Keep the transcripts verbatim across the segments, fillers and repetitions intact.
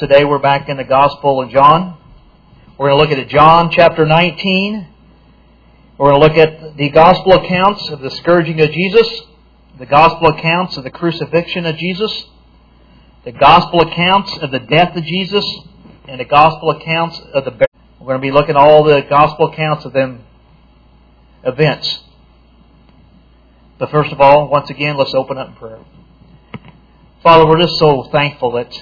Today we're back in the Gospel of John. We're going to look at John chapter nineteen. We're going to look at the Gospel accounts of the scourging of Jesus, the Gospel accounts of the crucifixion of Jesus, the Gospel accounts of the death of Jesus, and the Gospel accounts of the burial. We're going to be looking at all the Gospel accounts of them events. But first of all, once again, let's open up in prayer. Father, we're just so thankful that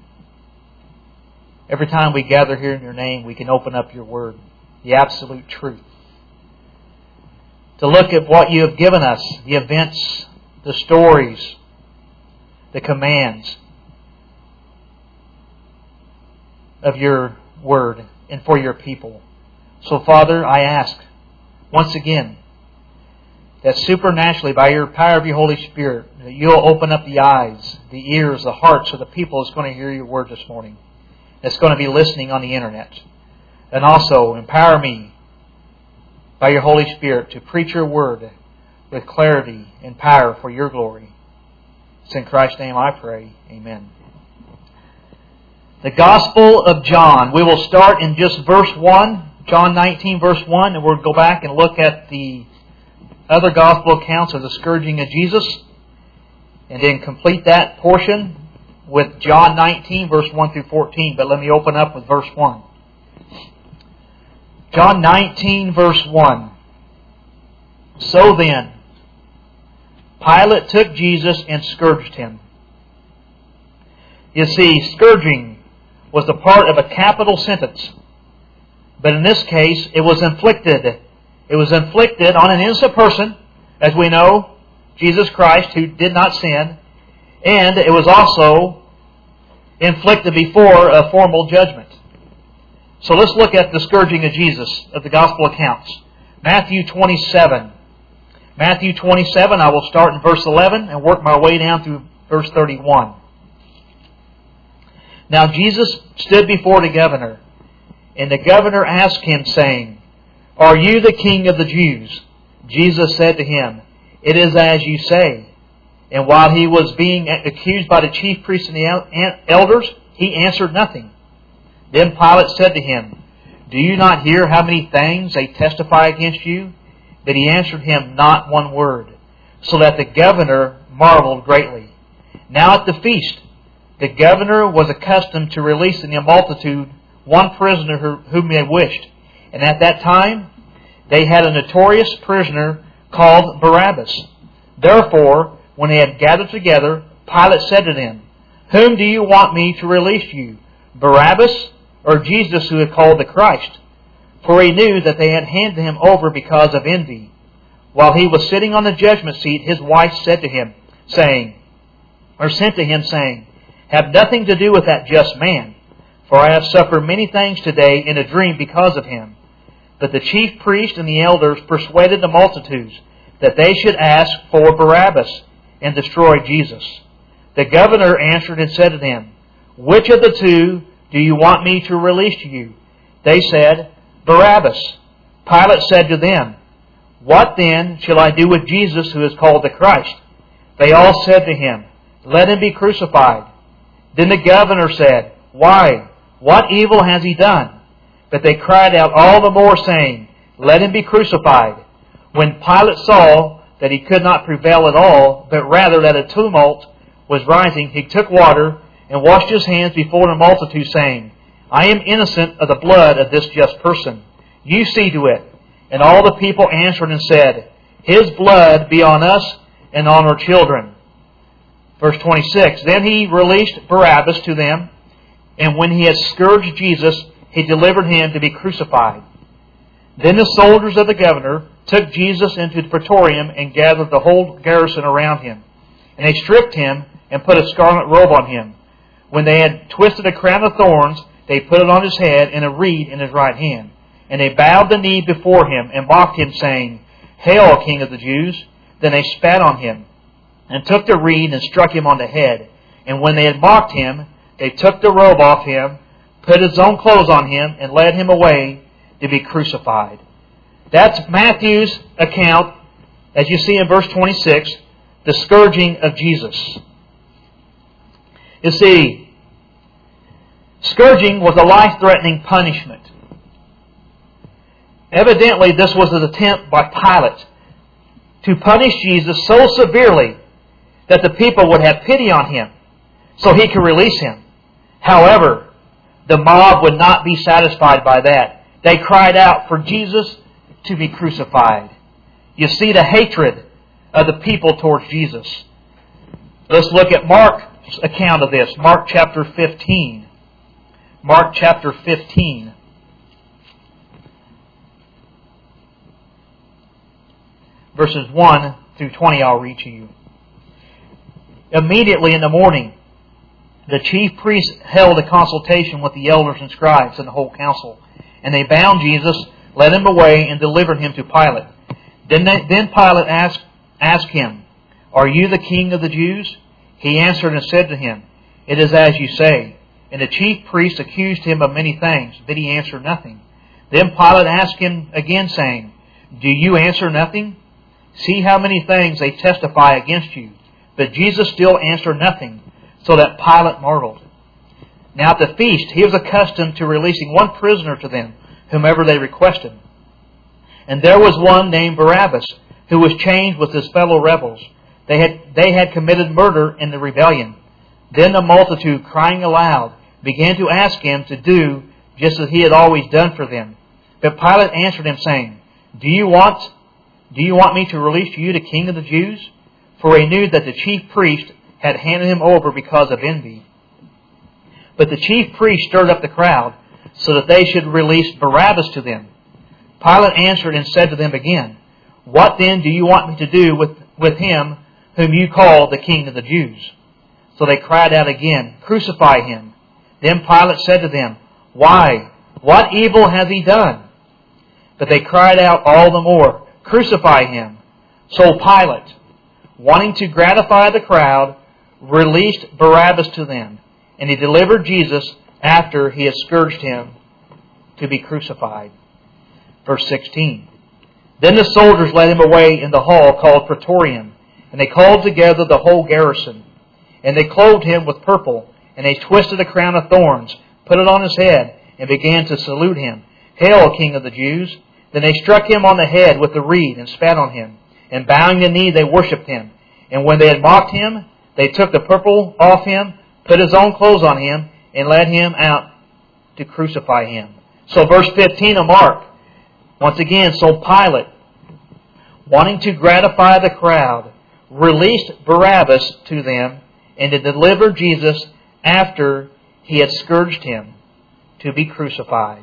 every time we gather here in Your name, we can open up Your Word, the absolute truth. To look at what You have given us, the events, the stories, the commands of Your Word and for Your people. So, Father, I ask once again that supernaturally, by Your power of Your Holy Spirit, that You'll open up the eyes, the ears, the hearts of the people that's going to hear Your Word this morning, that's going to be listening on the internet. And also, empower me by Your Holy Spirit to preach Your Word with clarity and power for Your glory. It's in Christ's name I pray. Amen. The Gospel of John. We will start in just verse one, John nineteen, verse one, and we'll go back and look at the other Gospel accounts of the scourging of Jesus, and then complete that portion with John nineteen, verse one through fourteen. But let me open up with verse one. John nineteen, verse one. So then, Pilate took Jesus and scourged Him. You see, scourging was a part of a capital sentence. But in this case, it was inflicted. It was inflicted on an innocent person, as we know, Jesus Christ, who did not sin. And it was also inflicted before a formal judgment. So let's look at the scourging of Jesus of the Gospel accounts. Matthew twenty-seven. Matthew twenty-seven, I will start in verse eleven and work my way down through verse thirty-one. Now Jesus stood before the governor, and the governor asked him, saying, Are you the king of the Jews? Jesus said to him, It is as you say. And while he was being accused by the chief priests and the elders, he answered nothing. Then Pilate said to him, Do you not hear how many things they testify against you? But he answered him not one word, so that the governor marveled greatly. Now at the feast, the governor was accustomed to release in the multitude one prisoner whom they wished. And at that time, they had a notorious prisoner called Barabbas. Therefore, when they had gathered together, Pilate said to them, Whom do you want me to release you, Barabbas or Jesus, who is called the Christ? For he knew that they had handed him over because of envy. While he was sitting on the judgment seat, his wife said to him, saying, or sent to him, saying, Have nothing to do with that just man, for I have suffered many things today in a dream because of him. But the chief priest and the elders persuaded the multitudes that they should ask for Barabbas and destroy Jesus. The governor answered and said to them, Which of the two do you want me to release to you? They said, Barabbas. Pilate said to them, What then shall I do with Jesus, who is called the Christ? They all said to him, Let him be crucified. Then the governor said, Why? What evil has he done? But they cried out all the more, saying, Let him be crucified. When Pilate saw that he could not prevail at all, but rather that a tumult was rising, he took water and washed his hands before the multitude, saying, I am innocent of the blood of this just person. You see to it. And all the people answered and said, His blood be on us and on our children. Verse twenty-six, Then he released Barabbas to them, and when he had scourged Jesus, he delivered him to be crucified. Then the soldiers of the governor took Jesus into the praetorium and gathered the whole garrison around him. And they stripped him and put a scarlet robe on him. When they had twisted a crown of thorns, they put it on his head and a reed in his right hand. And they bowed the knee before him and mocked him, saying, Hail, King of the Jews! Then they spat on him and took the reed and struck him on the head. And when they had mocked him, they took the robe off him, put his own clothes on him, and led him away to be crucified. That's Matthew's account, as you see in verse twenty-six, the scourging of Jesus. You see, Scourging was a life-threatening punishment. Evidently, this was an attempt by Pilate to punish Jesus so severely that the people would have pity on him so he could release him. However, the mob would not be satisfied by that. They cried out for Jesus to be crucified. You see the hatred of the people towards Jesus. Let's look at Mark's account of this. Mark chapter fifteen. Mark chapter fifteen. Verses one through twenty I'll read to you. Immediately in the morning, the chief priests held a consultation with the elders and scribes and the whole council. And they bound Jesus, led him away, and delivered him to Pilate. Then, they, then Pilate asked, asked him, "Are you the king of the Jews?" He answered and said to him, "It is as you say." And the chief priests accused him of many things, but he answered nothing. Then Pilate asked him again, saying, "Do you answer nothing? See how many things they testify against you." But Jesus still answered nothing, so that Pilate marveled. Now at the feast, he was accustomed to releasing one prisoner to them, whomever they requested. And there was one named Barabbas, who was chained with his fellow rebels. They had, they had committed murder in the rebellion. Then the multitude, crying aloud, began to ask him to do just as he had always done for them. But Pilate answered him, saying, Do you want, do you want me to release you the king of the Jews? For he knew that the chief priest had handed him over because of envy. But the chief priest stirred up the crowd, so that they should release Barabbas to them. Pilate answered and said to them again, What then do you want me to do with, with him whom you call the king of the Jews? So they cried out again, Crucify him. Then Pilate said to them, Why? What evil has he done? But they cried out all the more, Crucify him. So Pilate, wanting to gratify the crowd, released Barabbas to them, and he delivered Jesus after he had scourged him to be crucified. Verse sixteen. Then the soldiers led him away in the hall called Praetorium, and they called together the whole garrison. And they clothed him with purple, and they twisted a crown of thorns, put it on his head, and began to salute him. Hail, King of the Jews! Then they struck him on the head with the reed and spat on him. And bowing the knee, they worshipped him. And when they had mocked him, they took the purple off him, put his own clothes on him, and led him out to crucify him. So verse fifteen of Mark, once again, so Pilate, wanting to gratify the crowd, released Barabbas to them, and to deliver Jesus after he had scourged him to be crucified.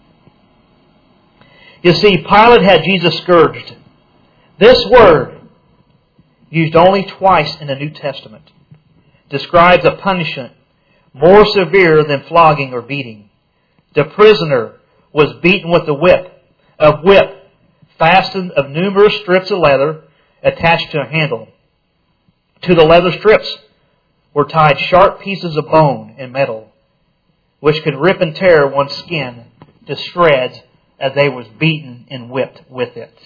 You see, Pilate had Jesus scourged. This word, used only twice in the New Testament, describes a punishment more severe than flogging or beating. The prisoner was beaten with a whip, a whip fastened of numerous strips of leather attached to a handle. To the leather strips were tied sharp pieces of bone and metal, which could rip and tear one's skin to shreds as they was beaten and whipped with it.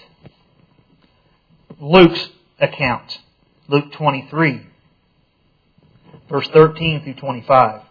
Luke's account, Luke twenty-three, verse thirteen through twenty-five.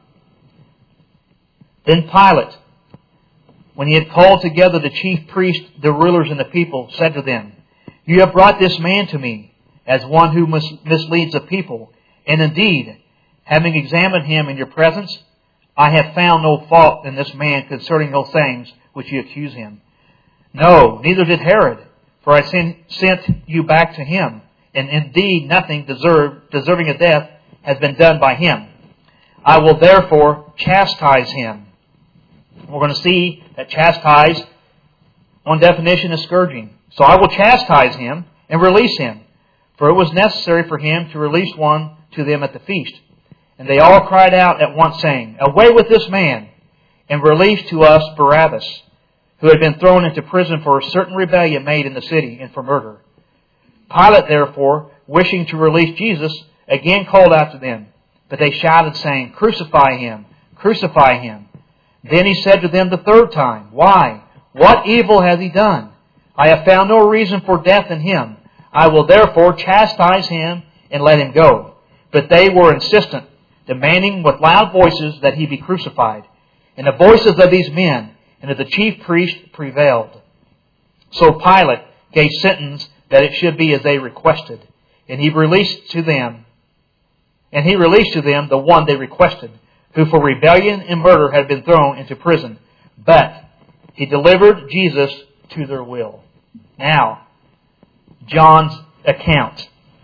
Then Pilate, when he had called together the chief priests, the rulers, and the people, said to them, You have brought this man to me as one who mis- misleads the people. And indeed, having examined him in your presence, I have found no fault in this man concerning those things which you accuse him. No, neither did Herod, for I sent, sent you back to him. And indeed, nothing deserved, deserving of death has been done by him. I will therefore chastise him. We're going to see that chastise, one definition is scourging. So I will chastise him and release him, for it was necessary for him to release one to them at the feast. And they all cried out at once, saying, Away with this man, and release to us Barabbas, who had been thrown into prison for a certain rebellion made in the city and for murder. Pilate, therefore, wishing to release Jesus, again called out to them. But they shouted, saying, Crucify him! Crucify him! Then he said to them the third time, Why? What evil has he done? I have found no reason for death in him. I will therefore chastise him and let him go. But they were insistent, demanding with loud voices that he be crucified. And the voices of these men and of the chief priests prevailed. So Pilate gave sentence that it should be as they requested. And he released to them, and he released to them the one they requested, who for rebellion and murder had been thrown into prison. But he delivered Jesus to their will. Now, John's account.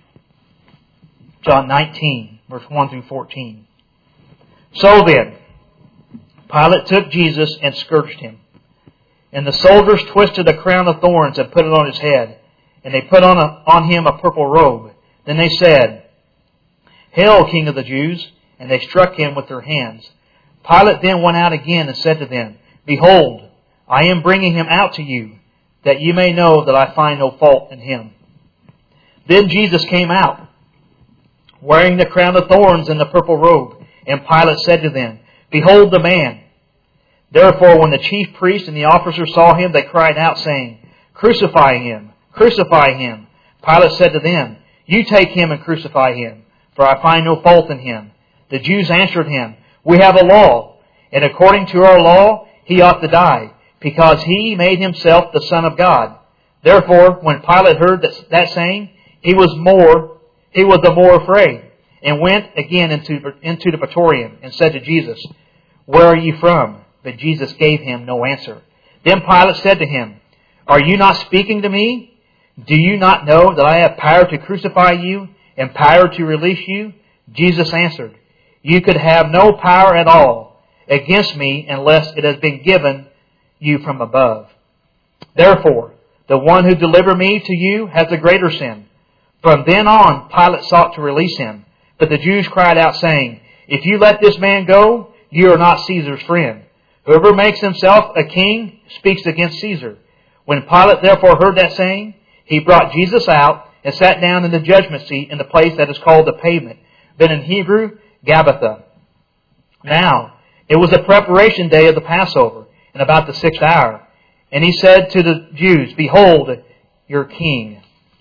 John nineteen, verse one through fourteen. So then, Pilate took Jesus and scourged him. And the soldiers twisted a crown of thorns and put it on his head. And they put on, a, on him a purple robe. Then they said, Hail, King of the Jews! And they struck him with their hands. Pilate then went out again and said to them, Behold, I am bringing him out to you, that you may know that I find no fault in him. Then Jesus came out, wearing the crown of thorns and the purple robe. And Pilate said to them, Behold the man. Therefore, when the chief priests and the officers saw him, they cried out, saying, Crucify him! Crucify him! Pilate said to them, You take him and crucify him, for I find no fault in him. The Jews answered him, We have a law, and according to our law he ought to die, because he made himself the Son of God. Therefore, when Pilate heard that, that saying, he was more, he was the more afraid, and went again into, into the praetorium, and said to Jesus, Where are you from? But Jesus gave him no answer. Then Pilate said to him, Are you not speaking to me? Do you not know that I have power to crucify you and power to release you? Jesus answered, You could have no power at all against me unless it has been given you from above. Therefore, the one who delivered me to you has a greater sin. From then on, Pilate sought to release him. But the Jews cried out, saying, If you let this man go, you are not Caesar's friend. Whoever makes himself a king speaks against Caesar. When Pilate therefore heard that saying, he brought Jesus out and sat down in the judgment seat in the place that is called the Pavement, but in Hebrew, Gabbatha. Now, it was the preparation day of the Passover, and about the sixth hour. And he said to the Jews, Behold, your king.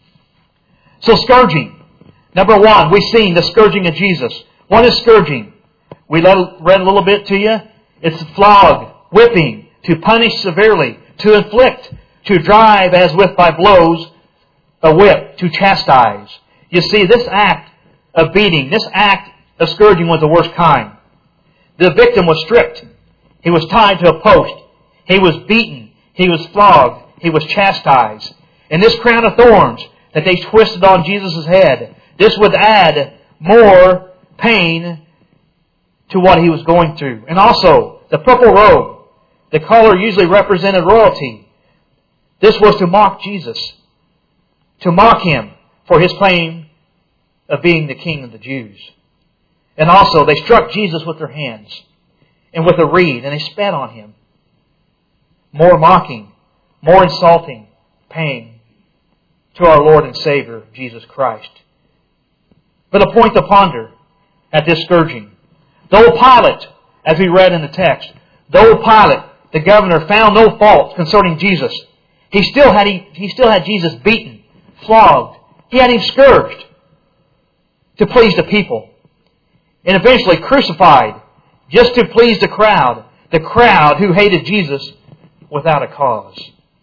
So scourging. Number one, we've seen the scourging of Jesus. What is scourging? We read a little bit to you. It's flog, whipping, to punish severely, to inflict, to drive as with by blows, a whip, to chastise. You see, this act of beating, this act of scourging was the worst kind. The victim was stripped. He was tied to a post. He was beaten. He was flogged. He was chastised. And this crown of thorns that they twisted on Jesus' head, this would add more pain to what he was going through. And also, the purple robe, the color usually represented royalty. This was to mock Jesus, to mock him for his claim of being the King of the Jews. And also, they struck Jesus with their hands and with a reed, and they spat on him. More mocking, more insulting pain to our Lord and Savior, Jesus Christ. But a point to ponder at this scourging. Though Pilate, as we read in the text, though Pilate, the governor, found no fault concerning Jesus, he still had he, he still had Jesus beaten, flogged. He had him scourged to please the people. And eventually crucified just to please the crowd. The crowd who hated Jesus without a cause.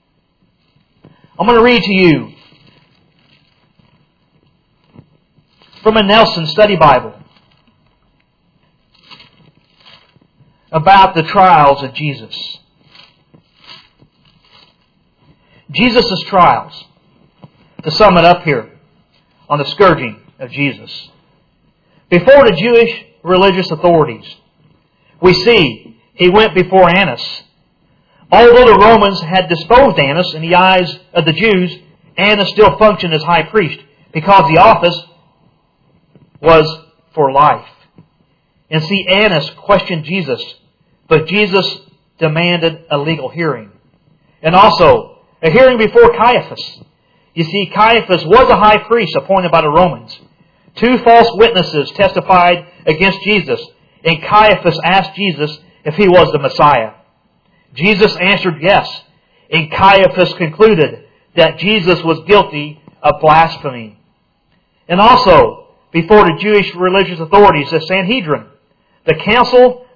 I'm going to read to you from a Nelson Study Bible about the trials of Jesus. Jesus' trials. To sum it up here on the scourging of Jesus. Before the Jewish religious authorities, we see he went before Annas. Although the Romans had disposed Annas in the eyes of the Jews, Annas still functioned as high priest because the office was for life. And see, Annas questioned Jesus, but Jesus demanded a legal hearing. And also, a hearing before Caiaphas. You see, Caiaphas was a high priest appointed by the Romans. Two false witnesses testified against Jesus, and Caiaphas asked Jesus if he was the Messiah. Jesus answered yes, and Caiaphas concluded that Jesus was guilty of blasphemy. And also, before the Jewish religious authorities, the Sanhedrin, the council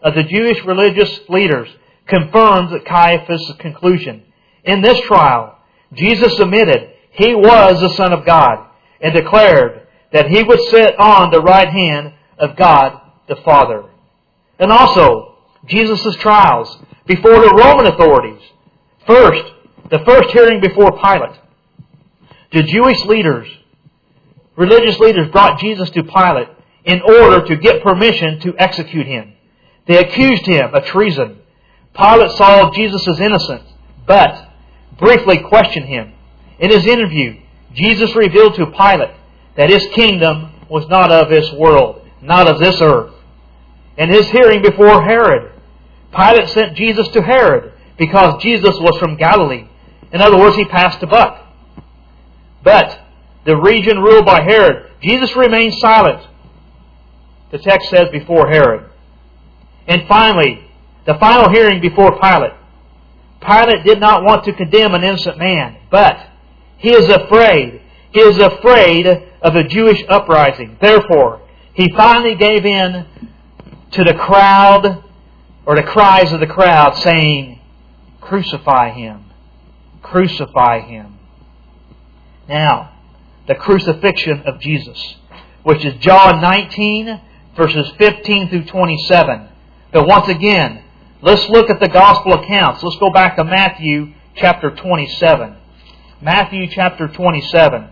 of the Jewish religious leaders confirms Caiaphas' conclusion. In this trial, Jesus admitted He was the Son of God and declared that He would sit on the right hand of God the Father. And also, Jesus' trials before the Roman authorities. First, the first hearing before Pilate. The Jewish leaders, religious leaders, brought Jesus to Pilate in order to get permission to execute Him. They accused Him of treason. Pilate saw Jesus as innocent, but briefly questioned Him. In his interview, Jesus revealed to Pilate that His kingdom was not of this world, not of this earth. In His hearing before Herod, Pilate sent Jesus to Herod because Jesus was from Galilee. In other words, He passed the buck. But the region ruled by Herod, Jesus remained silent. The text says before Herod. And finally, the final hearing before Pilate. Pilate did not want to condemn an innocent man, but he is afraid. He is afraid of a Jewish uprising. Therefore, he finally gave in to the crowd, or the cries of the crowd, saying, "Crucify Him! Crucify Him!" Now, the crucifixion of Jesus, which is John nineteen, verses fifteen through twenty-seven. But once again, let's look at the gospel accounts. Let's go back to Matthew chapter twenty-seven. Matthew chapter twenty-seven.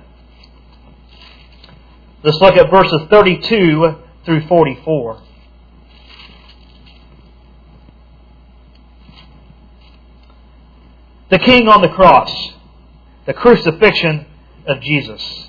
Let's look at verses thirty-two through forty-four. The King on the cross. The crucifixion of Jesus.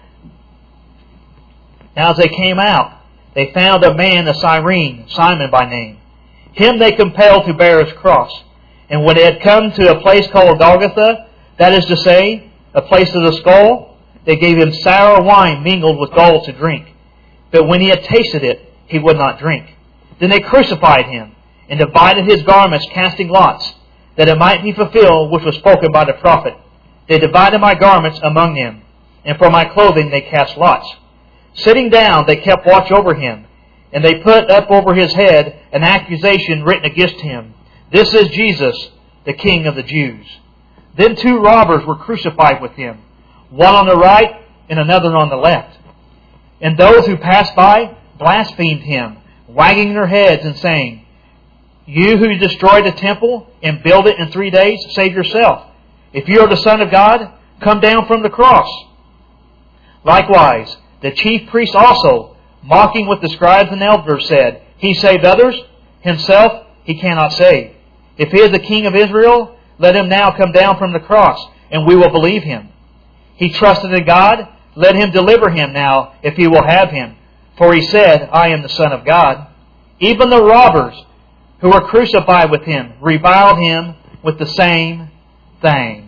Now as they came out, they found a man of Cyrene, Simon by name. Him they compelled to bear His cross. And when they had come to a place called Golgotha, that is to say, a place of the skull, they gave Him sour wine mingled with gall to drink. But when He had tasted it, He would not drink. Then they crucified Him, and divided His garments, casting lots, that it might be fulfilled which was spoken by the prophet. They divided my garments among them, and for my clothing they cast lots. Sitting down, they kept watch over Him, and they put up over His head an accusation written against Him. "This is Jesus, the King of the Jews." Then two robbers were crucified with Him, one on the right and another on the left. And those who passed by blasphemed Him, wagging their heads and saying, "You who destroyed the temple and build it in three days, save yourself. If you are the Son of God, come down from the cross." Likewise, the chief priests also, mocking with the scribes and elders, said, "He saved others, Himself He cannot save. If He is the King of Israel, let Him now come down from the cross, and we will believe Him. He trusted in God, let Him deliver Him now, if He will have Him. For He said, I am the Son of God." Even the robbers who were crucified with Him reviled Him with the same thing.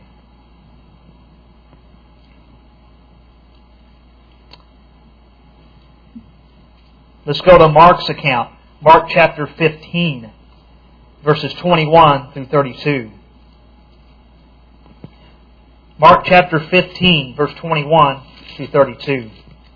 Let's go to Mark's account. Mark chapter fifteen, verses twenty-one through thirty-two. Mark chapter fifteen, verse twenty-one through thirty-two.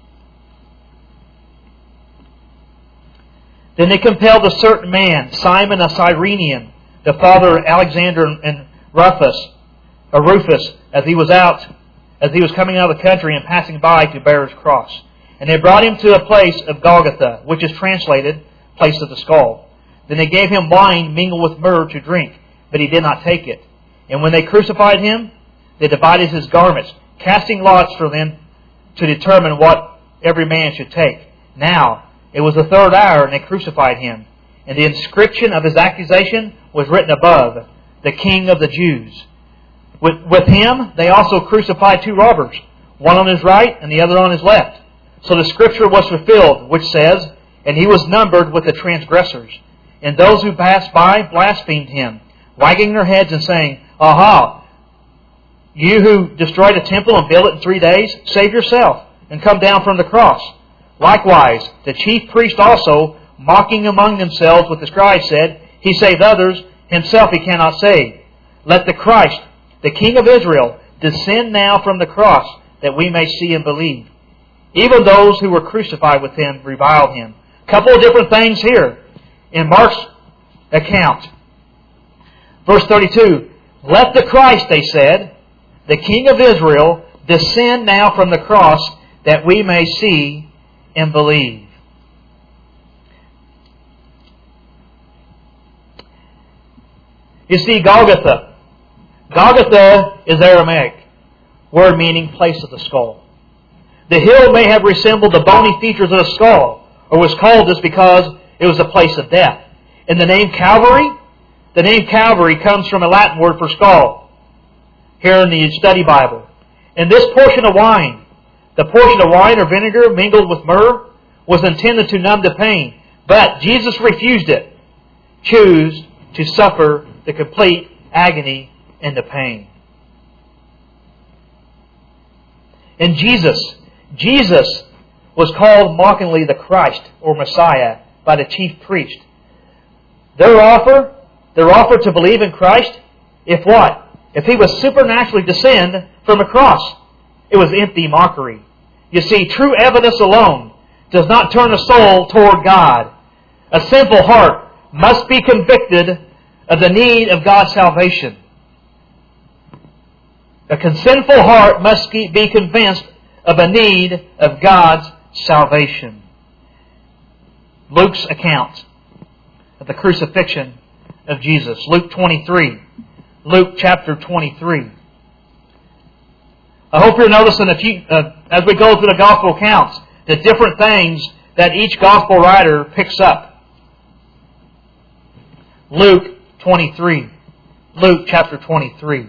Then they compelled a certain man, Simon a Cyrenian, the father of Alexander and Rufus, or Rufus, as he was out, as he was coming out of the country and passing by, to bear His cross. And they brought Him to a place of Golgotha, which is translated, place of the skull. Then they gave Him wine mingled with myrrh to drink, but He did not take it. And when they crucified Him, they divided His garments, casting lots for them to determine what every man should take. Now, it was the third hour, and they crucified Him. And the inscription of His accusation was written above, "The King of the Jews." With, with Him, they also crucified two robbers, one on His right and the other on His left. So the Scripture was fulfilled, which says, "And He was numbered with the transgressors." And those who passed by blasphemed Him, wagging their heads and saying, "Aha! You who destroyed the temple and built it in three days, save yourself and come down from the cross." Likewise, the chief priests also, mocking among themselves with the scribes, said, "He saved others, Himself He cannot save. Let the Christ, the King of Israel, descend now from the cross, that we may see and believe." Even those who were crucified with Him reviled Him. A couple of different things here. In Mark's account. Verse thirty-two, let the Christ, they said, the King of Israel, descend now from the cross, that we may see and believe. You see, Golgotha. Golgotha is Aramaic, word meaning place of the skull. The hill may have resembled the bony features of a skull, or was called this because it was a place of death. And the name Calvary, the name Calvary comes from a Latin word for skull, here in the study Bible. And this portion of wine, the portion of wine or vinegar mingled with myrrh, was intended to numb the pain. But Jesus refused it, chose to suffer the complete agony and the pain. And Jesus, Jesus was called mockingly the Christ or Messiah by the chief priest. Their offer, their offer to believe in Christ, if what? If He was supernaturally descend from a cross, it was empty mockery. You see, true evidence alone does not turn a soul toward God. A sinful heart must be convicted of the need of God's salvation. A sinful heart must be convinced of a need of God's salvation. Luke's account of the crucifixion of Jesus. Luke twenty-three. Luke chapter twenty-three. I hope you're noticing a few, uh, as we go through the gospel accounts, the different things that each gospel writer picks up. Luke twenty-three. Luke chapter twenty-three.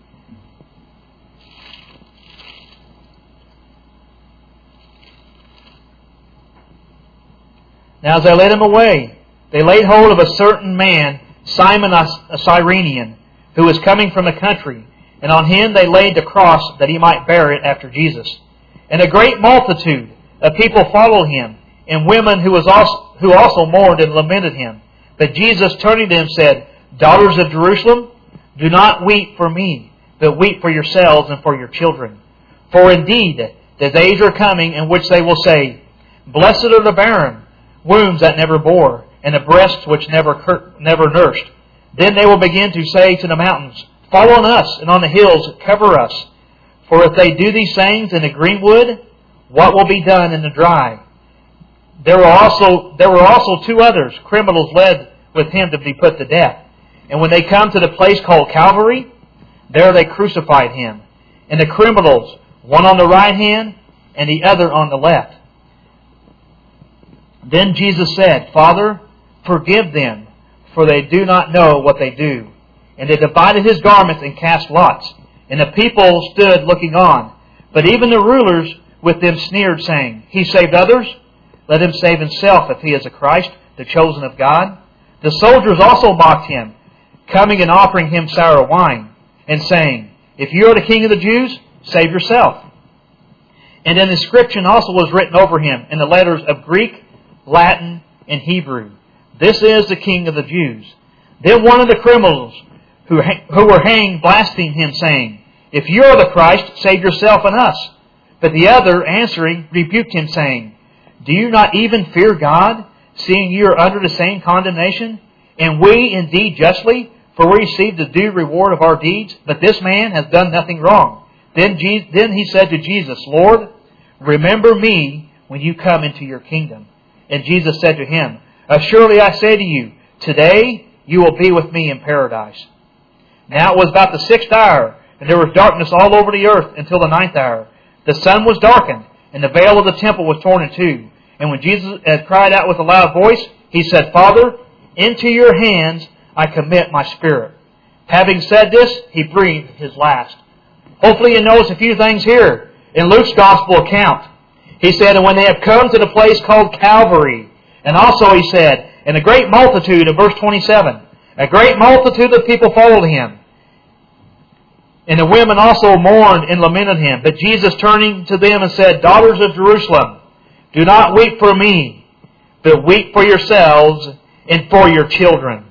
Now as they led him away, they laid hold of a certain man, Simon a Cyrenian, who was coming from the country, and on him they laid the cross that he might bear it after Jesus. And a great multitude of people followed him, and women who was also who also mourned and lamented him. But Jesus, turning to them, said, Daughters of Jerusalem, do not weep for me, but weep for yourselves and for your children. For indeed, the days are coming in which they will say, Blessed are the barren, wombs that never bore, and the breasts which never cur- never nursed. Then they will begin to say to the mountains, Fall on us, and on the hills cover us. For if they do these things in the greenwood, what will be done in the dry? There were also there were also two others, criminals led with him to be put to death. And when they come to the place called Calvary, there they crucified him, and the criminals, one on the right hand and the other on the left. Then Jesus said, Father, forgive them, for they do not know what they do. And they divided his garments and cast lots. And the people stood looking on. But even the rulers with them sneered, saying, He saved others? Let him save himself if he is a Christ, the chosen of God. The soldiers also mocked him, coming and offering him sour wine, and saying, If you are the King of the Jews, save yourself. And an inscription also was written over him in the letters of Greek, Latin, and Hebrew. This is the King of the Jews. Then one of the criminals who, who were hanged blasphemed him, saying, If you are the Christ, save yourself and us. But the other, answering, rebuked him, saying, Do you not even fear God, seeing you are under the same condemnation? And we indeed justly, for we receive the due reward of our deeds, but this man has done nothing wrong. Then, Je- then he said to Jesus, Lord, remember me when you come into your kingdom. And Jesus said to him, Assuredly I say to you, today you will be with me in paradise. Now it was about the sixth hour, and there was darkness all over the earth until the ninth hour. The sun was darkened, and the veil of the temple was torn in two. And when Jesus had cried out with a loud voice, he said, Father, into your hands I commit my spirit. Having said this, he breathed his last. Hopefully you notice a few things here in Luke's gospel account. He said, and when they have come to the place called Calvary, and also he said, and a great multitude, in verse twenty-seven, a great multitude of people followed him. And the women also mourned and lamented him. But Jesus, turning to them and said, Daughters of Jerusalem, do not weep for me, but weep for yourselves and for your children.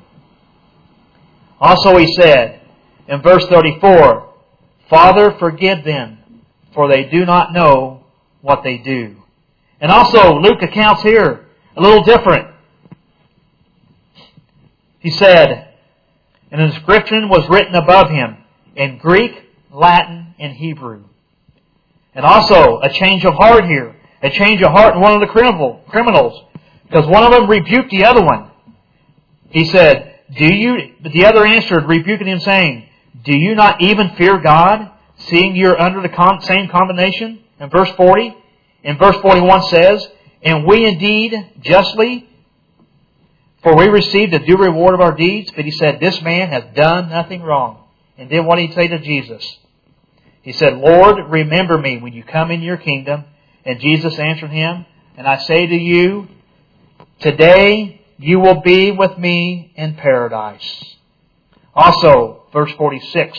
Also he said, in verse thirty-four, Father, forgive them, for they do not know what they do. And also Luke accounts here a little different. He said, an inscription was written above him in Greek, Latin, and Hebrew. And also a change of heart here. A change of heart in one of the criminal, criminals. Because one of them rebuked the other one. He said, Do you, but the other answered, rebuking him, saying, Do you not even fear God, seeing you are under the con- same condemnation? In verse forty, in verse forty-one says, And we indeed justly, for we received the due reward of our deeds. But he said, This man has done nothing wrong. And then what did he say to Jesus? He said, Lord, remember me when you come in your kingdom. And Jesus answered him, And I say to you, today you will be with me in paradise. Also, verse forty-six,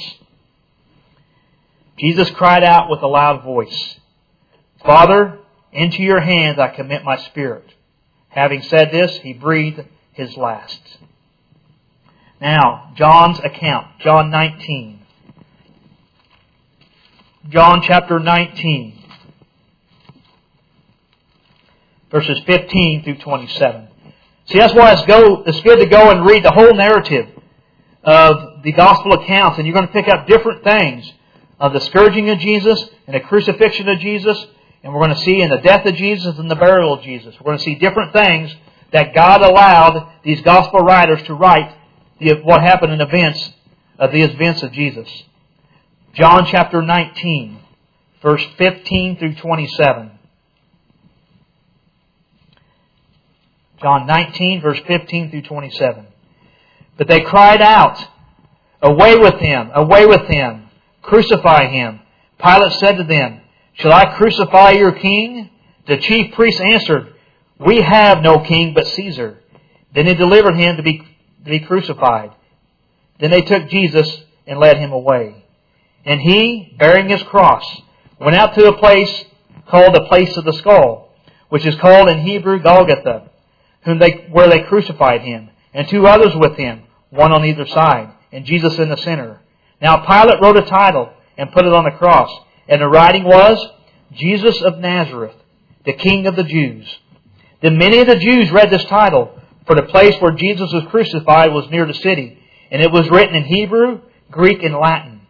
Jesus cried out with a loud voice, Father, into your hands I commit my spirit. Having said this, he breathed his last. Now, John's account, John nineteen. John chapter nineteen. Verses fifteen through twenty-seven. See, that's why it's, go, it's good to go and read the whole narrative of the gospel accounts. And you're going to pick up different things of the scourging of Jesus and the crucifixion of Jesus. And we're going to see in the death of Jesus and the burial of Jesus. We're going to see different things that God allowed these gospel writers to write the, what happened in events of the events of Jesus. John chapter nineteen, verse fifteen through twenty-seven. John nineteen, verse fifteen through twenty-seven. But they cried out, Away with him! Away with him! Crucify him! Pilate said to them, Shall I crucify your king? The chief priests answered, We have no king but Caesar. Then they delivered him to be, to be crucified. Then they took Jesus and led him away. And he, bearing his cross, went out to a place called the place of the skull, which is called in Hebrew Golgotha, whom they, where they crucified him, and two others with him, one on either side, and Jesus in the center. Now Pilate wrote a title and put it on the cross, and the writing was, Jesus of Nazareth, the King of the Jews. Then many of the Jews read this title, for the place where Jesus was crucified was near the city, and it was written in Hebrew, Greek, and Latin.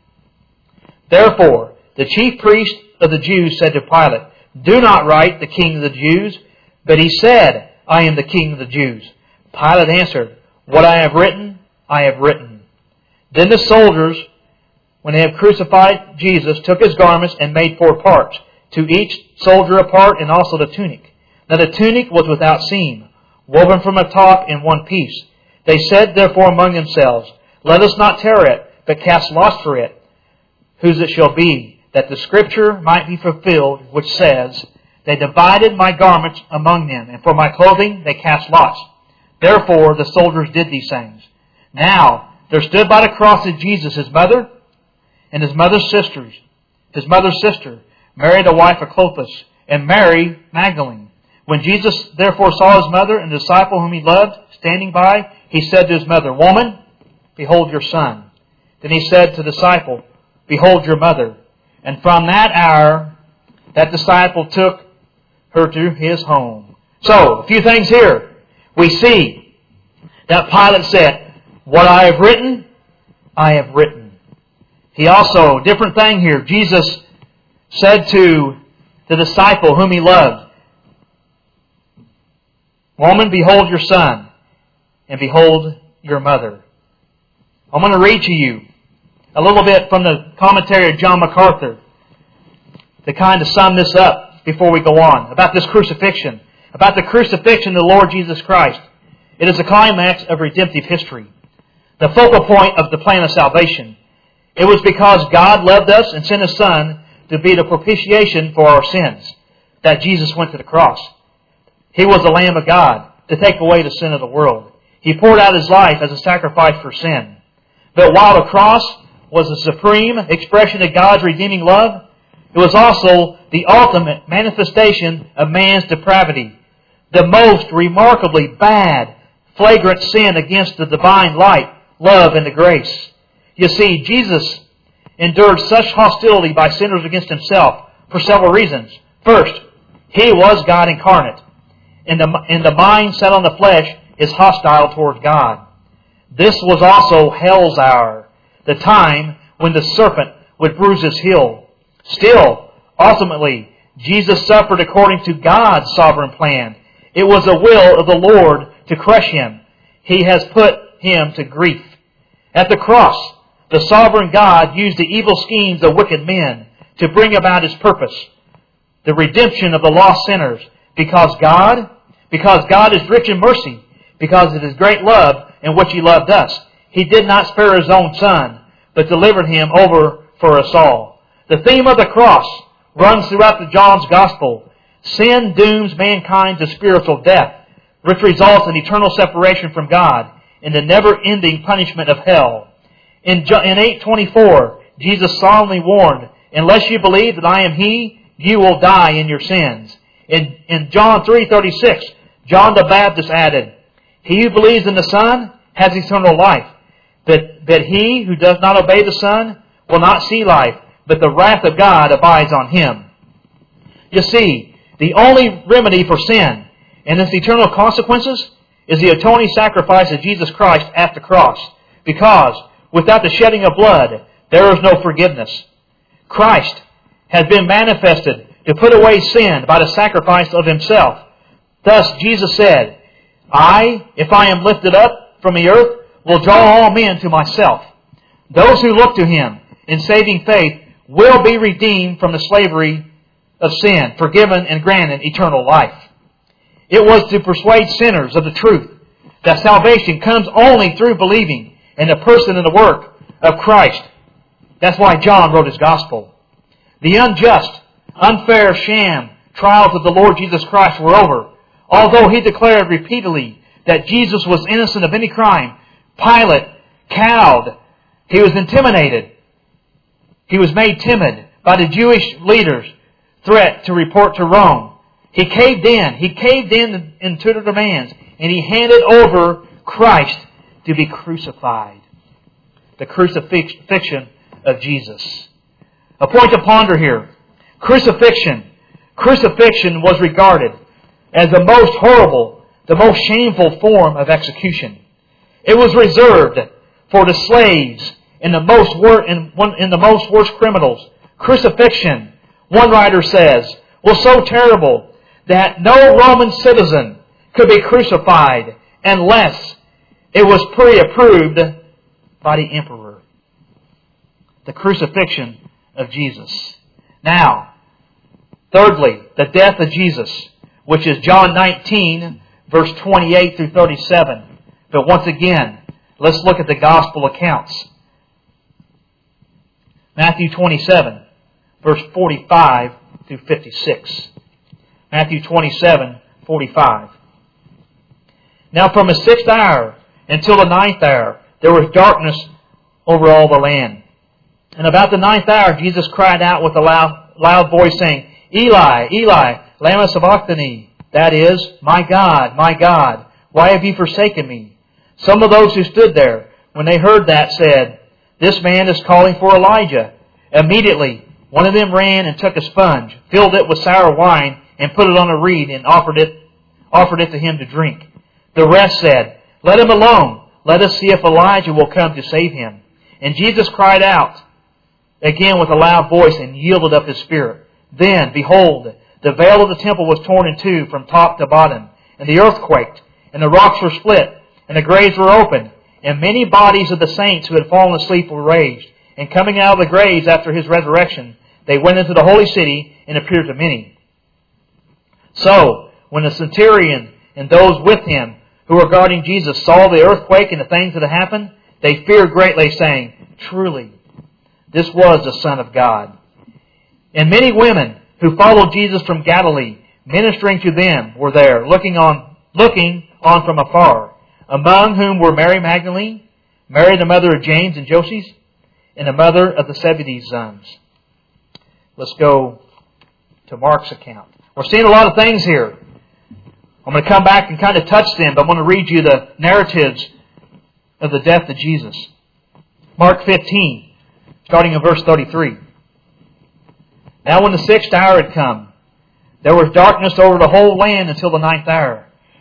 Therefore, the chief priest of the Jews said to Pilate, Do not write the King of the Jews, but he said, I am the King of the Jews. Pilate answered, What I have written, I have written. Then the soldiers, when they had crucified Jesus, took his garments and made four parts, to each soldier a part, and also the tunic. Now the tunic was without seam, woven from a top in one piece. They said therefore among themselves, Let us not tear it, but cast lots for it, whose it shall be, that the scripture might be fulfilled, which says, They divided my garments among them, and for my clothing they cast lots. Therefore the soldiers did these things. Now there stood by the cross of Jesus his mother and his mother's sisters, his mother's sister, Mary the wife of Clopas, and Mary Magdalene. When Jesus therefore saw his mother and the disciple whom he loved standing by, he said to his mother, Woman, behold your son. Then he said to the disciple, Behold your mother. And from that hour, that disciple took her to his home. So, a few things here. We see that Pilate said, What I have written, I have written. He also, different thing here, Jesus said to the disciple whom he loved, Woman, behold your son, and behold your mother. I'm going to read to you a little bit from the commentary of John MacArthur to kind of sum this up before we go on, about this crucifixion, about the crucifixion of the Lord Jesus Christ. It is a climax of redemptive history, the focal point of the plan of salvation. It was because God loved us and sent His Son to be the propitiation for our sins that Jesus went to the cross. He was the Lamb of God to take away the sin of the world. He poured out His life as a sacrifice for sin. But while the cross was the supreme expression of God's redeeming love, it was also the ultimate manifestation of man's depravity, the most remarkably bad, flagrant sin against the divine light, love, and the grace. You see, Jesus endured such hostility by sinners against Himself for several reasons. First, He was God incarnate, and the, and the mind set on the flesh is hostile toward God. This was also hell's hour, the time when the serpent would bruise his heel. Still, ultimately, Jesus suffered according to God's sovereign plan. It was the will of the Lord to crush Him. He has put Him to grief. At the cross, the sovereign God used the evil schemes of wicked men to bring about His purpose, the redemption of the lost sinners, because God, because God is rich in mercy, because of His great love in which He loved us. He did not spare His own Son, but delivered Him over for us all. The theme of the cross runs throughout the John's Gospel. Sin dooms mankind to spiritual death, which results in eternal separation from God and the never-ending punishment of hell. In, in eight twenty-four, Jesus solemnly warned, "Unless you believe that I am He, you will die in your sins." In, in John three thirty-six, John the Baptist added, "He who believes in the Son has eternal life, but, but he who does not obey the Son will not see life, but the wrath of God abides on him." You see, the only remedy for sin and its eternal consequences is the atoning sacrifice of Jesus Christ at the cross, because without the shedding of blood, there is no forgiveness. Christ has been manifested to put away sin by the sacrifice of Himself. Thus Jesus said, "I, if I am lifted up from the earth, will draw all men to myself." Those who look to Him in saving faith will be redeemed from the slavery of sin, forgiven and granted eternal life. It was to persuade sinners of the truth that salvation comes only through believing in the person and the work of Christ. That's why John wrote his Gospel. The unjust, unfair, sham trials of the Lord Jesus Christ were over. Although He declared repeatedly that Jesus was innocent of any crime, Pilate cowed. He was intimidated. He was made timid by the Jewish leaders' threat to report to Rome. He caved in. He caved in into their demands, and He handed over Christ to be crucified. The crucifixion of Jesus. A point to ponder here. Crucifixion. Crucifixion was regarded as the most horrible, the most shameful form of execution. It was reserved for the slaves and the most wor- and one, and the most worst criminals. Crucifixion, one writer says, was so terrible that no Roman citizen could be crucified unless it was pre-approved by the emperor. The crucifixion of Jesus. Now, thirdly, the death of Jesus, which is John nineteen, verse twenty-eight through thirty-seven. But once again, let's look at the gospel accounts. Matthew twenty-seven, verse forty-five through fifty-six. Matthew twenty-seven, forty-five. Now from the sixth hour until the ninth hour, there was darkness over all the land. And about the ninth hour, Jesus cried out with a loud, loud voice, saying, "Eli, Eli, lama sabachthani," that is, "My God, my God, why have you forsaken me?" Some of those who stood there, when they heard that, said, "This man is calling for Elijah." Immediately, one of them ran and took a sponge, filled it with sour wine, and put it on a reed, and offered it, offered it to him to drink. The rest said, "Let him alone. Let us see if Elijah will come to save him." And Jesus cried out again with a loud voice and yielded up His spirit. Then, behold, the veil of the temple was torn in two from top to bottom, and the earth quaked, and the rocks were split, and the graves were opened, and many bodies of the saints who had fallen asleep were raised. And coming out of the graves after His resurrection, they went into the holy city and appeared to many. So, when the centurion and those with him who were guarding Jesus saw the earthquake and the things that had happened, they feared greatly, saying, "Truly, this was the Son of God." And many women who followed Jesus from Galilee, ministering to them, were there, looking on, looking on from afar, among whom were Mary Magdalene, Mary the mother of James and Joses, and the mother of the Zebedee's sons. Let's go to Mark's account. We're seeing a lot of things here. I'm going to come back and kind of touch them, but I want to read you the narratives of the death of Jesus. Mark fifteen, starting in verse thirty-three. Now when the sixth hour had come, there was darkness over the whole land until the ninth hour,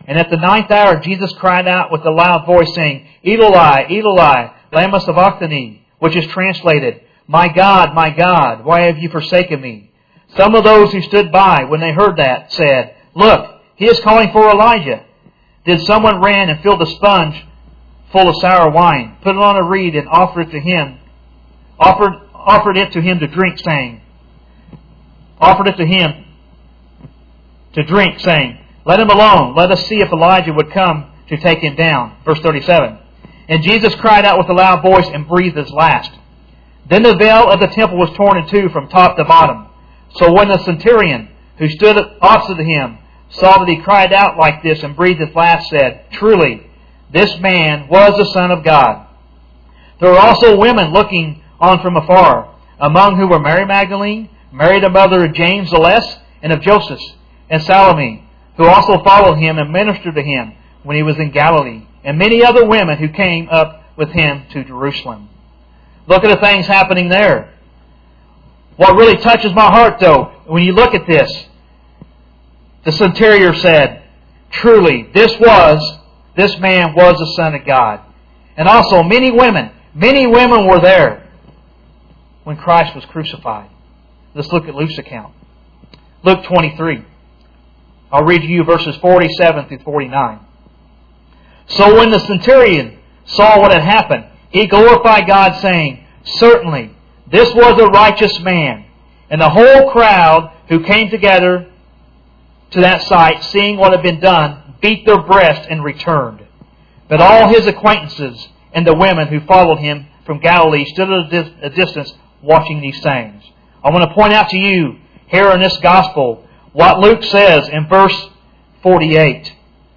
And at the ninth hour Jesus cried out with a loud voice, saying, Eloi, Eloi, lama sabachthani, which is translated, My God, my God, why have you forsaken me? Some of those who stood by, when they heard that, said, Look, he is calling for Elijah. Then someone ran and filled a sponge full of sour wine, put it on a reed, and offered it to him, offered, offered it to him to drink, saying, offered it to him to drink, saying, Let him alone. Let us see if Elijah would come to take him down. Verse thirty-seven. And Jesus cried out with a loud voice and breathed his last. Then the veil of the temple was torn in two from top to bottom. So when the centurion who stood opposite to him saw that he cried out like this and breathed his last, said, Truly, this man was the Son of God. There were also women looking on from afar, among whom were Mary Magdalene, Mary the mother of James the Less, and of Joseph, and Salome, who also followed him and ministered to him when he was in Galilee, and many other women who came up with him to Jerusalem. Look at the things happening there. What really touches my heart, though, when you look at this, the centurion said, Truly, this was, this man was the Son of God. And also many women, many women were there when Christ was crucified. Let's look at Luke's account. Luke twenty-three. I'll read you verses forty-seven through forty-nine. So when the centurion saw what had happened, he glorified God, saying, Certainly, this was a righteous man. And the whole crowd who came together to that sight, seeing what had been done, beat their breast and returned. But all his acquaintances and the women who followed him from Galilee stood at a distance watching these things. I want to point out to you here in this gospel what Luke says in verse forty-eight.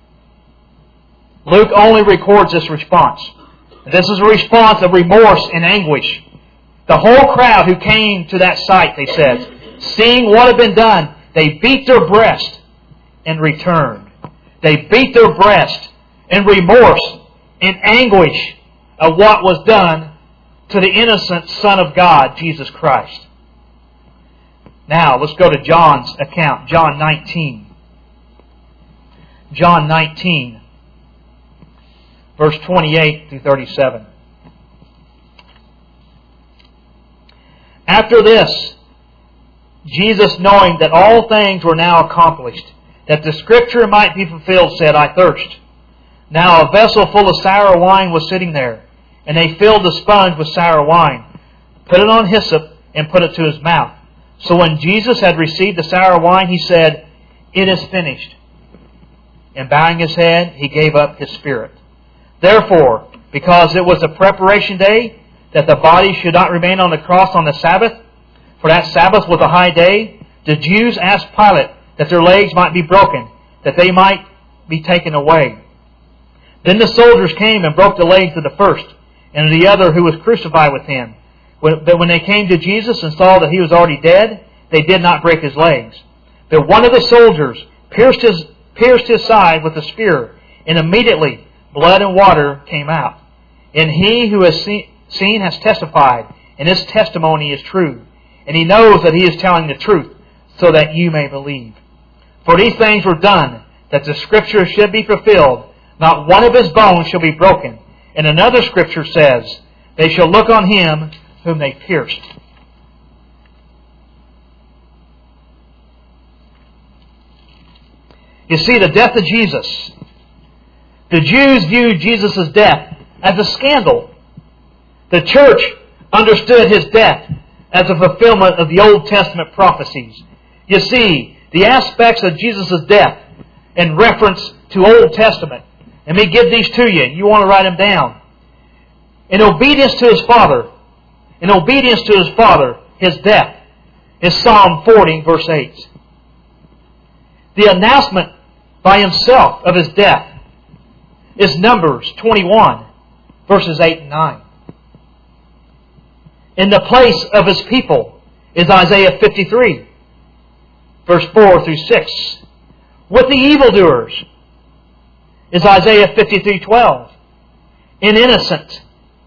Luke only records this response. This is a response of remorse and anguish. The whole crowd who came to that sight, they said, seeing what had been done, they beat their breast and returned. They beat their breast in remorse and anguish of what was done to the innocent Son of God, Jesus Christ. Now, let's go to John's account, John nineteen. John nineteen, verse twenty-eight through thirty-seven. After this, Jesus, knowing that all things were now accomplished, that the Scripture might be fulfilled, said, I thirst. Now a vessel full of sour wine was sitting there, and they filled the sponge with sour wine, put it on hyssop, and put it to his mouth. So when Jesus had received the sour wine, he said, It is finished. And bowing his head, he gave up his spirit. Therefore, because it was a preparation day, that the body should not remain on the cross on the Sabbath, for that Sabbath was a high day, the Jews asked Pilate that their legs might be broken, that they might be taken away. Then the soldiers came and broke the legs of the first, and of the other who was crucified with him. But when they came to Jesus and saw that he was already dead, they did not break his legs. But one of the soldiers pierced his, pierced his side with a spear, and immediately blood and water came out. And he who has seen, seen has testified, and his testimony is true. And he knows that he is telling the truth, so that you may believe. For these things were done, that the Scripture should be fulfilled. Not one of his bones shall be broken. And another Scripture says, They shall look on him whom they pierced. You see, the death of Jesus. The Jews viewed Jesus' death as a scandal. The church understood his death as a fulfillment of the Old Testament prophecies. You see, the aspects of Jesus' death in reference to Old Testament. Let me give these to you. You want to write them down. In obedience to his Father, in obedience to his Father, his death, is Psalm forty, verse eight. The announcement by himself of his death is Numbers twenty-one, verses eight and nine. In the place of his people is Isaiah fifty-three, verse four through six. With the evildoers is Isaiah fifty-three, twelve. In innocent,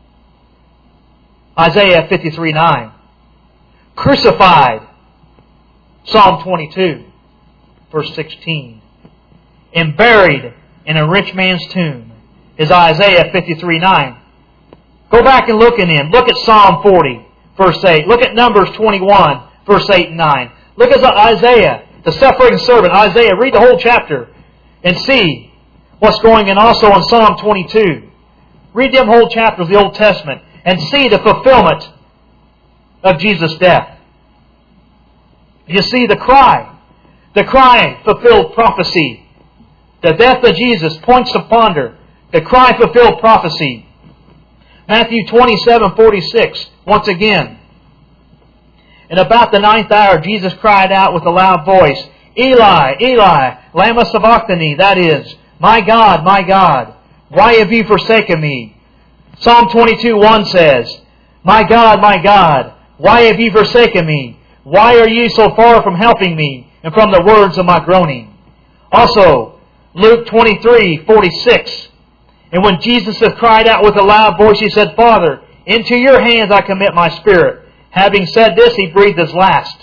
Isaiah fifty-three, nine. Crucified, Psalm twenty-two, verse sixteen. And buried, in a rich man's tomb is Isaiah fifty-three nine. Go back and look in him. Look at Psalm forty, verse eight. Look at Numbers twenty-one, verse eight and nine. Look at Isaiah, the suffering servant. Isaiah, read the whole chapter and see what's going on also in Psalm twenty-two. Read them whole chapters of the Old Testament and see the fulfillment of Jesus' death. You see the cry. The cry fulfilled prophecy. The death of Jesus points to ponder. The cry fulfilled prophecy. Matthew twenty-seven forty-six, once again. And about the ninth hour, Jesus cried out with a loud voice, Eli, Eli, lama sabachthani, that is, My God, my God, why have you forsaken me? Psalm twenty-two one says, My God, my God, why have you forsaken me? Why are you so far from helping me and from the words of my groaning? Also, Luke twenty-three forty-six, And when Jesus had cried out with a loud voice, He said, Father, into your hands I commit my spirit. Having said this, He breathed His last.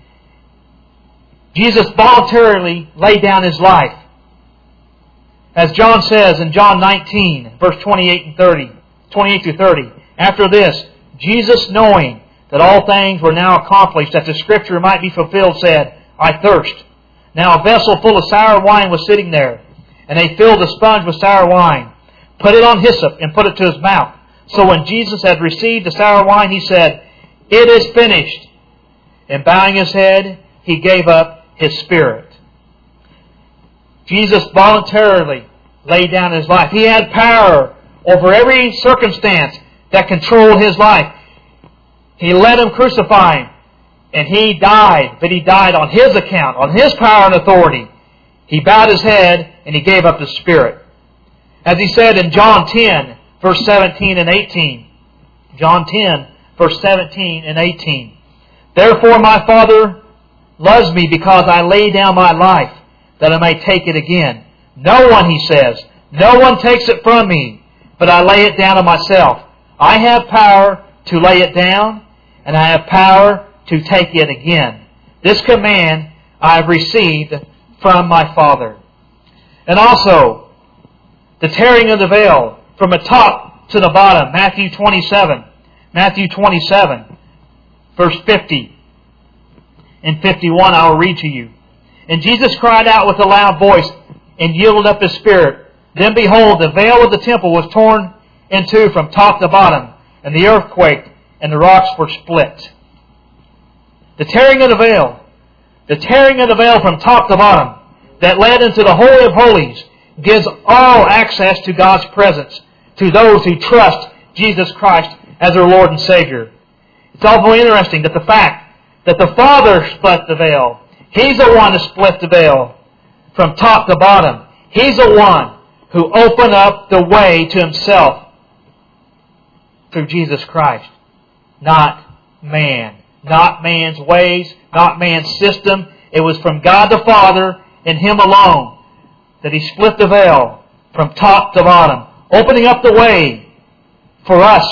Jesus voluntarily laid down His life. As John says in John nineteen, verse twenty-eight and thirty, twenty-eight through thirty, After this, Jesus, knowing that all things were now accomplished, that the Scripture might be fulfilled, said, I thirst. Now a vessel full of sour wine was sitting there, and they filled a sponge with sour wine, put it on hyssop, and put it to His mouth. So when Jesus had received the sour wine, He said, It is finished. And bowing His head, He gave up His spirit. Jesus voluntarily laid down His life. He had power over every circumstance that controlled His life. He let them crucify Him, and He died, but He died on His account, on His power and authority. He bowed His head, and He gave up His spirit. As He said in John ten, verse seventeen and eighteen. John ten, verse seventeen and eighteen. Therefore my Father loves me, because I lay down my life, that I may take it again. No one, He says, no one takes it from me, but I lay it down of myself. I have power to lay it down, and I have power to take it again. This command I have received from my Father. And also, the tearing of the veil from the top to the bottom, Matthew twenty-seven. Matthew twenty-seven, verse fifty and fifty-one, I will read to you. And Jesus cried out with a loud voice and yielded up His spirit. Then behold, the veil of the temple was torn in two from top to bottom, and the earth quaked, and the rocks were split. The tearing of the veil, the tearing of the veil from top to bottom, that led into the Holy of Holies, gives all access to God's presence to those who trust Jesus Christ as their Lord and Savior. It's also interesting that the fact that the Father split the veil, He's the one who split the veil from top to bottom. He's the one who opened up the way to Himself through Jesus Christ. Not man. Not man's ways. Not man's system. It was from God the Father and Him alone that He split the veil from top to bottom, opening up the way for us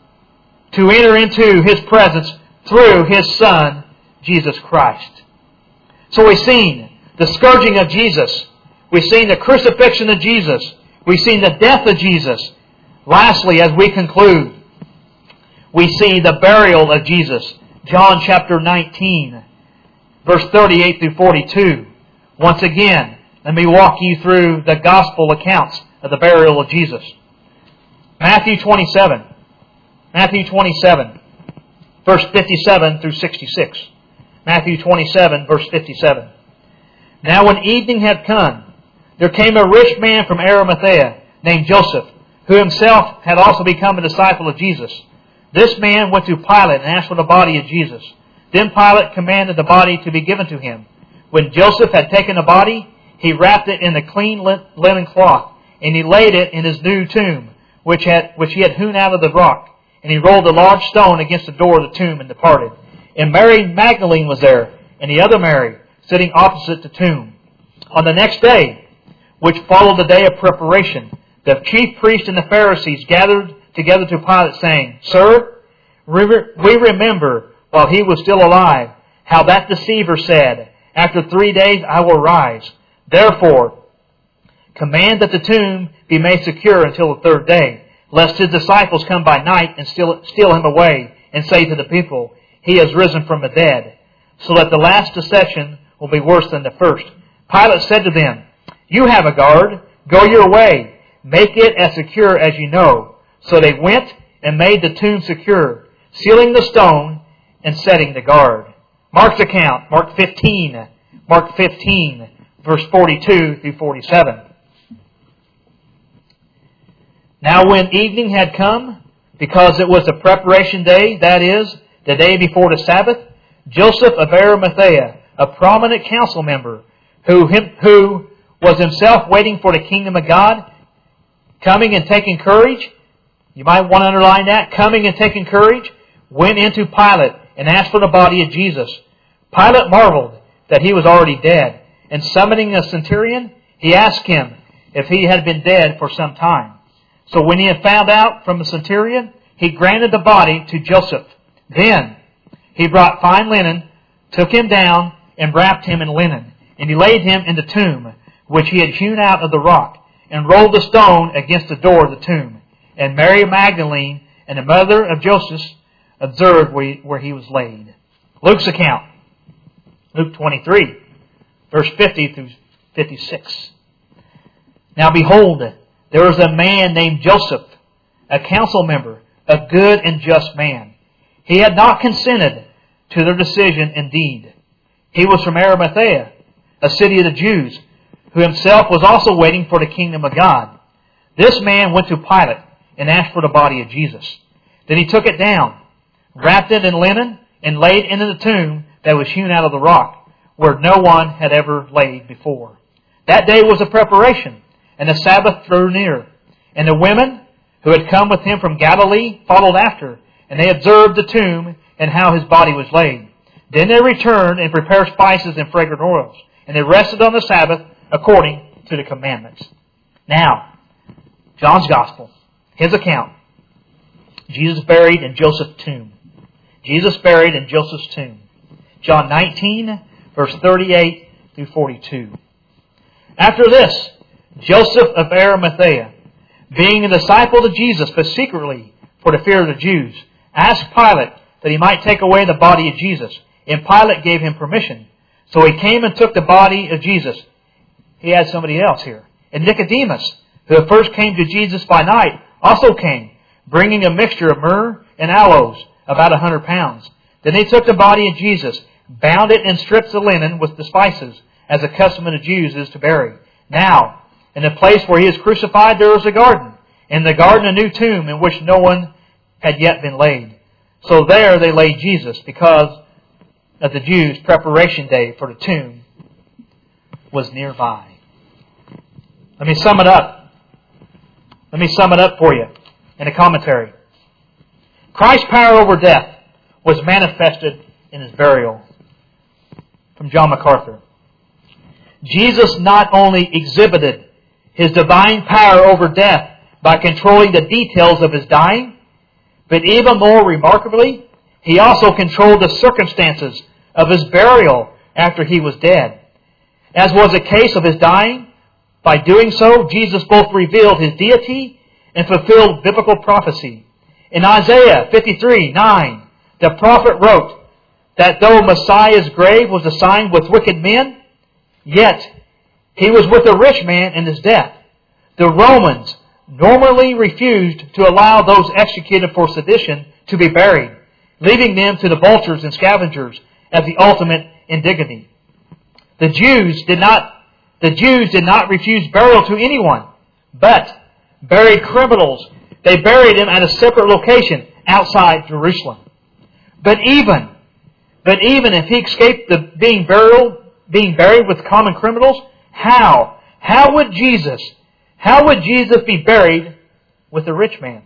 to enter into His presence through His Son, Jesus Christ. So we've seen the scourging of Jesus. We've seen the crucifixion of Jesus. We've seen the death of Jesus. Lastly, as we conclude, we see the burial of Jesus. John chapter nineteen, verse thirty-eight through forty-two. Once again, let me walk you through the gospel accounts of the burial of Jesus. Matthew twenty-seven. Matthew twenty-seven, verse fifty-seven through sixty-six. Matthew twenty-seven, verse fifty-seven. Now when evening had come, there came a rich man from Arimathea, named Joseph, who himself had also become a disciple of Jesus. This man went to Pilate and asked for the body of Jesus. Then Pilate commanded the body to be given to him. When Joseph had taken the body, he wrapped it in a clean linen cloth, and he laid it in his new tomb, which had which he had hewn out of the rock. And he rolled a large stone against the door of the tomb and departed. And Mary Magdalene was there, and the other Mary, sitting opposite the tomb. On the next day, which followed the day of preparation, the chief priests and the Pharisees gathered together to Pilate, saying, Sir, we remember, while he was still alive, how that deceiver said, After three days I will rise. Therefore, command that the tomb be made secure until the third day, lest his disciples come by night and steal, steal him away and say to the people, He has risen from the dead, so that the last deception will be worse than the first. Pilate said to them, You have a guard. Go your way. Make it as secure as you know. So they went and made the tomb secure, sealing the stone and setting the guard. Mark's account, Mark fifteen, Mark fifteen, verse forty-two through forty-seven. Now when evening had come, because it was the preparation day, that is, the day before the Sabbath, Joseph of Arimathea, a prominent council member, who, him, who was himself waiting for the kingdom of God, coming and taking courage, you might want to underline that, coming and taking courage, went into Pilate and asked for the body of Jesus. Pilate marveled that he was already dead, and summoning a centurion, he asked him if he had been dead for some time. So when he had found out from the centurion, he granted the body to Joseph. Then he brought fine linen, took him down, and wrapped him in linen, and he laid him in the tomb, which he had hewn out of the rock, and rolled the stone against the door of the tomb. And Mary Magdalene and the mother of Joseph observed where he was laid. Luke's account, Luke twenty-three, verse fifty through fifty-six. Now behold, there was a man named Joseph, a council member, a good and just man. He had not consented to their decision indeed. He was from Arimathea, a city of the Jews, who himself was also waiting for the kingdom of God. This man went to Pilate and asked for the body of Jesus. Then he took it down, wrapped it in linen, and laid it in the tomb that was hewn out of the rock, where no one had ever laid before. That day was a preparation, and the Sabbath drew near. And the women who had come with him from Galilee followed after, and they observed the tomb and how his body was laid. Then they returned and prepared spices and fragrant oils, and they rested on the Sabbath according to the commandments. Now, John's Gospel, his account. Jesus buried in Joseph's tomb. Jesus buried in Joseph's tomb. John nineteen, verse thirty-eight through forty-two. After this, Joseph of Arimathea, being a disciple of Jesus, but secretly for the fear of the Jews, asked Pilate that he might take away the body of Jesus. And Pilate gave him permission. So he came and took the body of Jesus. He had somebody else here. And Nicodemus, who at first came to Jesus by night, also came, bringing a mixture of myrrh and aloes, about a hundred pounds. Then they took the body of Jesus, bound it in strips of linen with the spices, as the custom of the Jews is to bury. Now, in the place where he is crucified, there was a garden. In the garden a new tomb in which no one had yet been laid. So there they laid Jesus, because of the Jews' preparation day for the tomb was nearby. Let me sum it up. Let me sum it up for you in a commentary. Christ's power over death was manifested in His burial. From John MacArthur. Jesus not only exhibited His divine power over death by controlling the details of His dying, but even more remarkably, He also controlled the circumstances of His burial after He was dead. As was the case of His dying, by doing so, Jesus both revealed His deity and fulfilled biblical prophecy. In Isaiah fifty-three, nine, the prophet wrote that though Messiah's grave was assigned with wicked men, yet He was with a rich man in His death. The Romans normally refused to allow those executed for sedition to be buried, leaving them to the vultures and scavengers as the ultimate indignity. The Jews did not, the Jews did not refuse burial to anyone, but buried criminals. They buried them at a separate location outside Jerusalem. But even, but even if he escaped the being buried, being buried with common criminals, how? How would Jesus, how would Jesus be buried with a rich man?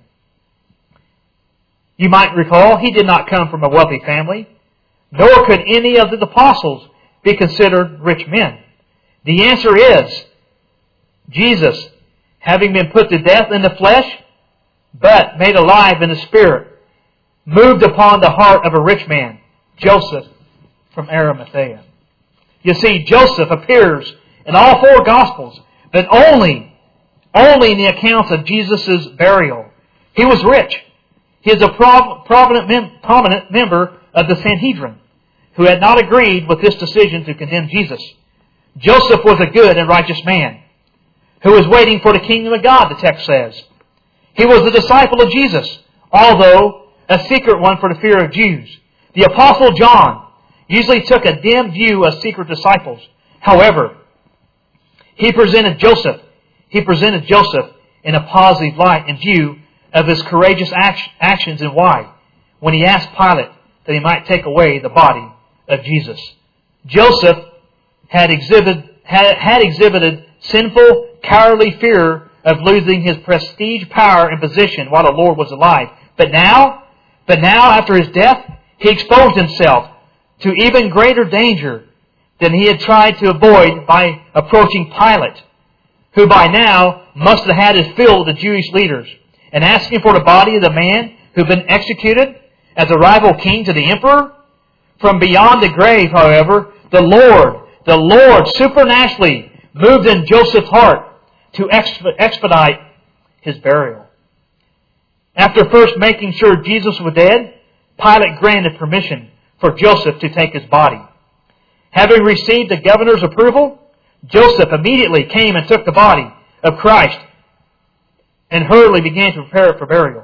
You might recall, He did not come from a wealthy family, nor could any of the apostles be considered rich men. The answer is, Jesus, having been put to death in the flesh, but made alive in the Spirit, moved upon the heart of a rich man, Joseph from Arimathea. You see, Joseph appears in all four Gospels but only, only in the accounts of Jesus' burial. He was rich. He is a prominent, mem- prominent member of the Sanhedrin who had not agreed with this decision to condemn Jesus. Joseph was a good and righteous man who was waiting for the kingdom of God, the text says. He was a disciple of Jesus, although a secret one for the fear of Jews. The Apostle John usually took a dim view of secret disciples. However, he presented Joseph, he presented Joseph in a positive light in view of his courageous act- actions and why, when he asked Pilate that he might take away the body of Jesus. Joseph had exhibited, had, had exhibited sinful, cowardly fear of losing his prestige, power, and position while the Lord was alive. But now, but now after his death, he exposed himself to even greater danger than he had tried to avoid by approaching Pilate, who by now must have had his fill of the Jewish leaders, and asking for the body of the man who had been executed as a rival king to the emperor. From beyond the grave, however, the Lord, the Lord supernaturally moved in Joseph's heart to expedite his burial. After first making sure Jesus was dead, Pilate granted permission for Joseph to take his body. Having received the governor's approval, Joseph immediately came and took the body of Christ and hurriedly began to prepare it for burial.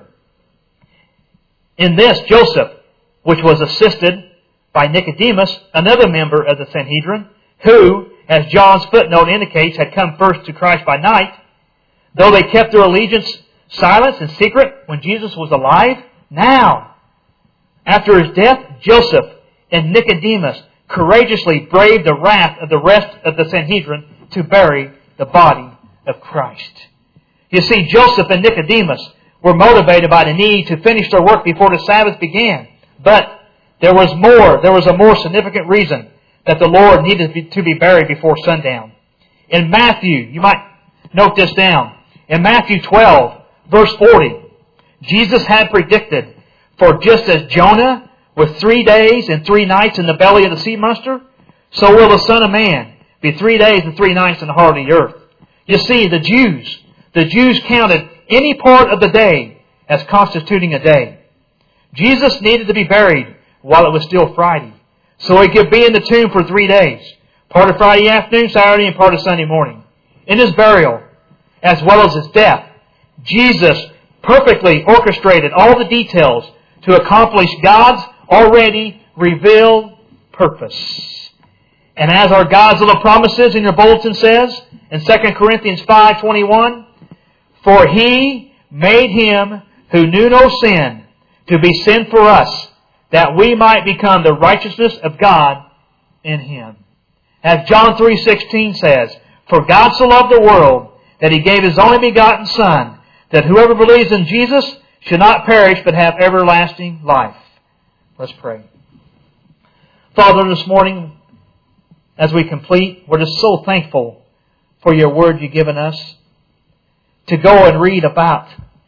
In this, Joseph, which was assisted by Nicodemus, another member of the Sanhedrin, who, as John's footnote indicates, had come first to Christ by night, though they kept their allegiance silent and secret when Jesus was alive, now, after his death, Joseph and Nicodemus courageously braved the wrath of the rest of the Sanhedrin to bury the body of Christ. You see, Joseph and Nicodemus were motivated by the need to finish their work before the Sabbath began. But there was more, there was a more significant reason that the Lord needed to be buried before sundown. In Matthew, you might note this down. In Matthew twelve, verse forty, Jesus had predicted, for just as Jonah was three days and three nights in the belly of the sea monster, so will the Son of Man be three days and three nights in the heart of the earth. You see, the Jews, the Jews counted any part of the day as constituting a day. Jesus needed to be buried while it was still Friday, so he could be in the tomb for three days, part of Friday afternoon, Saturday, and part of Sunday morning. In his burial, as well as his death, Jesus perfectly orchestrated all the details to accomplish God's already revealed purpose. And as our God's little promises in your bulletin says, in Second Corinthians five twenty-one, for He made Him who knew no sin to be sin for us, that we might become the righteousness of God in Him. As John three sixteen says, for God so loved the world that He gave His only begotten Son, that whoever believes in Jesus should not perish but have everlasting life. Let's pray. Father, this morning, as we complete, we're just so thankful for your word you've given us to go and read about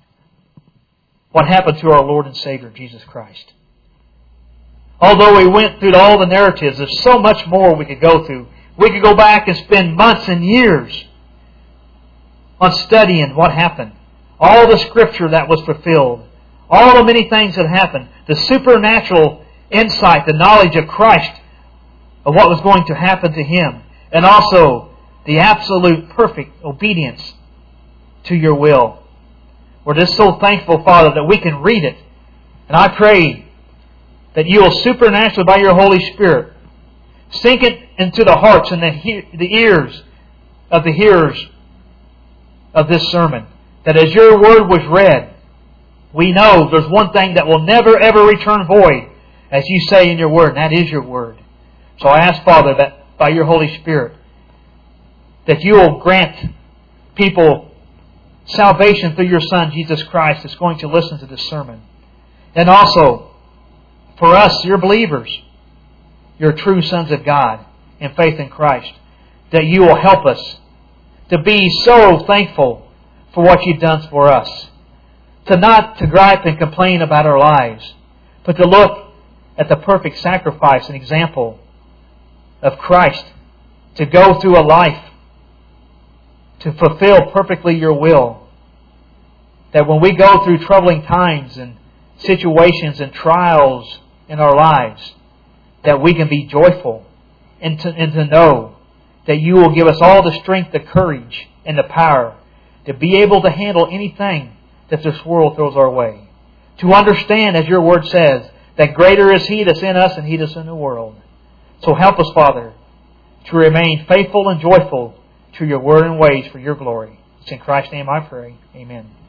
what happened to our Lord and Savior, Jesus Christ. Although we went through all the narratives, there's so much more we could go through. We could go back and spend months and years on studying what happened. All the Scripture that was fulfilled. All the many things that happened. The supernatural insight, the knowledge of Christ, of what was going to happen to Him. And also the absolute perfect obedience to your will. We're just so thankful, Father, that we can read it. And I pray that you will supernaturally, by your Holy Spirit, sink it into the hearts and the, he- the ears of the hearers of this sermon. That as your word was read, we know there's one thing that will never ever return void, as you say in your word, and that is your word. So I ask, Father, that by your Holy Spirit, that you will grant people salvation through your Son, Jesus Christ, that's going to listen to this sermon. And also, for us, your believers, your true sons of God in faith in Christ, that you will help us to be so thankful for what you've done for us. To not to gripe and complain about our lives, but to look at the perfect sacrifice and example of Christ, to go through a life to fulfill perfectly your will. That when we go through troubling times and situations and trials in our lives, that we can be joyful and to, and to know that you will give us all the strength, the courage, and the power to be able to handle anything that this world throws our way. To understand, as your Word says, that greater is He that's in us than He that's in the world. So help us, Father, to remain faithful and joyful to your Word and ways for your glory. It's in Christ's name I pray. Amen.